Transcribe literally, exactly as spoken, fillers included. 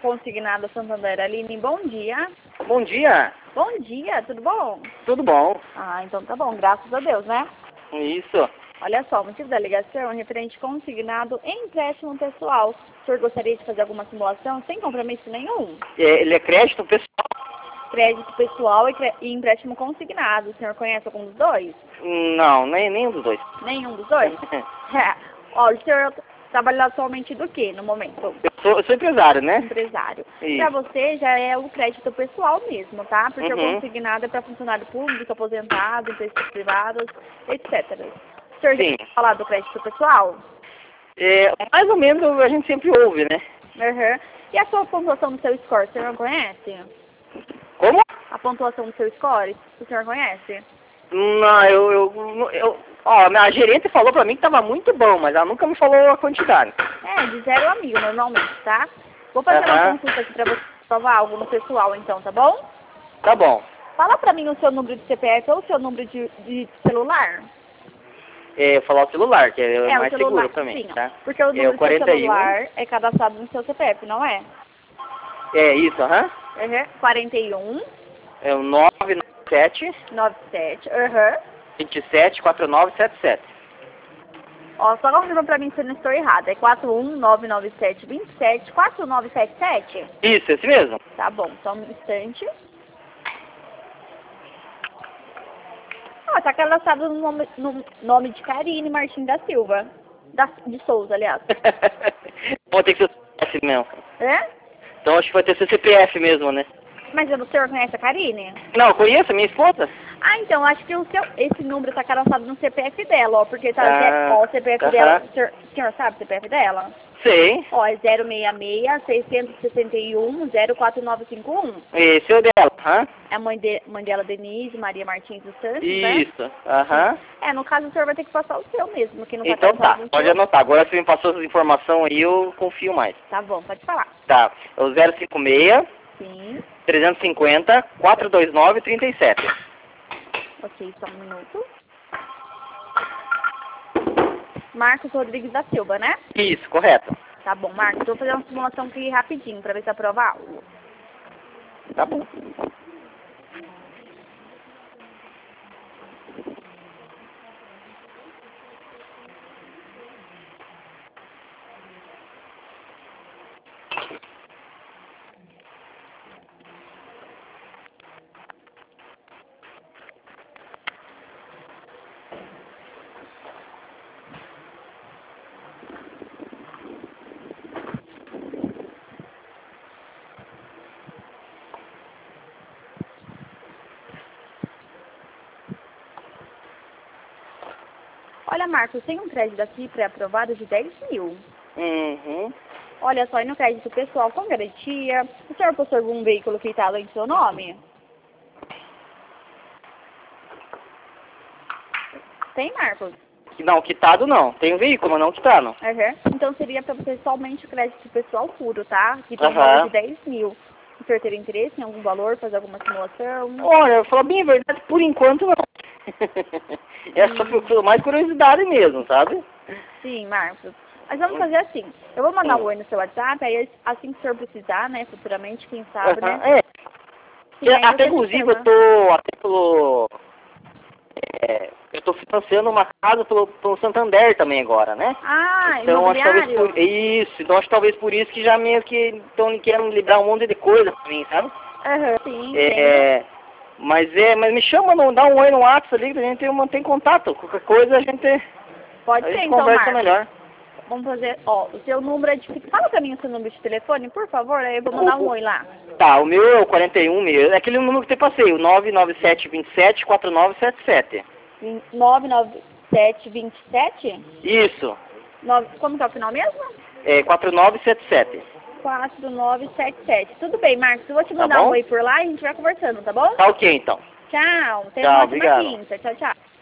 Consignado Santander. Aline, bom dia. Bom dia. Bom dia, tudo bom? Tudo bom. Ah, então tá bom, graças a Deus, né? Isso. Olha só, o motivo da ligação é referente consignado em empréstimo pessoal. O senhor gostaria de fazer alguma simulação sem compromisso nenhum? É, ele é crédito pessoal? Crédito pessoal e, cre... e empréstimo consignado. O senhor conhece algum dos dois? Não, nem, nenhum dos dois. Nenhum dos dois? É. Olha, o senhor trabalha atualmente do que no momento? Eu sou, eu sou empresário, né? Empresário. Isso. Para você já é o crédito pessoal mesmo, tá? Porque Uhum. o consignado é para funcionário público, aposentado, empresas privadas, etcétera. O senhor Sim. já quer falar do crédito pessoal? É, mais ou menos a gente sempre ouve, né? Uhum. E a sua pontuação do seu score, o senhor conhece? Como? A pontuação do seu score, o senhor conhece? Não, eu, eu, eu ó, a gerente falou pra mim que tava muito bom, mas ela nunca me falou a quantidade. É, de zero a mil normalmente, tá? Vou fazer Uhum. uma consulta aqui pra você provar algo no pessoal então, tá bom? Tá bom. Fala pra mim o seu número de C P F ou o seu número de, de celular. É, falar o celular, que é, É, mais o celular, seguro pra mim, sim, ó. tá? Porque o É número o do seu quarenta e um. celular é cadastrado no seu C P F, não é? É isso, aham. Uhum. quarenta e um, É o nove nove sete, noventa e sete, aham. vinte e sete, quarenta e nove setenta e sete. Ó, só confirma pra mim se eu não estou errada. É quatro um nove nove sete dois sete quatro nove sete sete? Isso, esse mesmo. Tá bom, só um instante. Ó, tá cadastrado no nome, no nome de Karine Martins da Silva. Da, de Souza, aliás. Pode ter que ser C P F mesmo. É? Então acho que vai ter que ser C P F mesmo, né? Mas o senhor conhece a Karine? Não, eu conheço a minha esposa. Ah, então, acho que o seu, esse número tá cadastrado no C P F dela, ó, porque tá, Ah, ó, o C P F aham. dela, o senhor, o senhor sabe o C P F dela? Sei. Ó, é zero seis seis, seis seis um, zero quatro nove cinco um. Esse é o dela, hã? É a mãe, de, mãe dela, Denise Maria Martins dos Santos, né? Isso, aham. É, no caso o senhor vai ter que passar o seu mesmo, que não tá Então tá, cadastrado no pode seu. anotar. Agora você me passou essa informação aí, eu confio mais. Tá bom, pode falar. Tá, é o zero cinco seis, Sim, trezentos e cinquenta, quatrocentos e vinte e nove, trinta e sete. ok, só um minuto. Marcos Rodrigues da Silva, né? Isso, correto. Tá bom, Marcos, vou fazer uma simulação aqui rapidinho pra ver se aprova algo. Tá bom. Olha, Marcos, tem um crédito aqui pré-aprovado de dez mil. Uhum. Olha só, e no crédito pessoal com garantia, o senhor possui algum veículo quitado em seu nome? Tem, Marcos? Não, quitado não. Tem um veículo, mas não quitado. Uhum. Então seria para você somente o crédito pessoal puro, tá? Que tem um Aham. valor de dez mil. O senhor teria interesse em algum valor, fazer alguma simulação? Olha, eu falo bem a verdade, por enquanto não. É só por mais curiosidade mesmo, sabe? Sim, Marcos. Mas vamos fazer assim. Eu vou mandar Hum. um oi no seu WhatsApp, aí assim que o senhor precisar, né, futuramente, quem sabe, né? Aham, é. Sim, aí Até você me inclusive eu chama. tô, até pelo, é, eu tô financiando uma casa pelo, pelo Santander também agora, né? Ah, Então acho que talvez imobiliário? por isso, então acho que talvez por isso que já meio que estão querendo liberar um monte de coisa pra mim, sabe? Aham, sim, entendo. É, mas é, mas me chama, não, dá um oi no WhatsApp ali, que a gente mantém contato. Qualquer coisa a gente, Pode a ser, gente então, conversa Marcos. melhor. Vamos fazer, ó, o seu número é de... Fala pra mim o seu número de telefone, por favor, aí eu vou mandar um oi lá. Tá, o meu é o quarenta e um mesmo, é aquele número que eu te passei, o nove nove sete, dois sete, quatro nove sete sete. nove nove sete dois sete? Isso, Nove- Como que é o final mesmo? é quatro nove sete sete. quatro nove sete sete. Tudo bem, Marcos, eu vou te Tá mandar um bom? oi por lá e a gente vai conversando, tá bom? Tá ok então. Tchau, tenha Tchau, uma ótima obrigado. quinta. Tchau, tchau.